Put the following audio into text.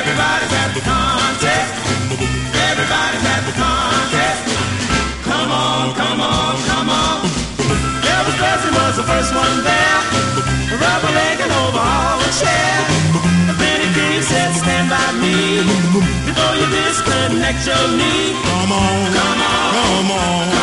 Everybody's at the contest. Everybody's at the contest. Come on, come on, come on. Elvis Presley was the first one there. Rubber leg and overall chair. Benny King said, stand by me before you disconnect your knee. Come on, come on, come on.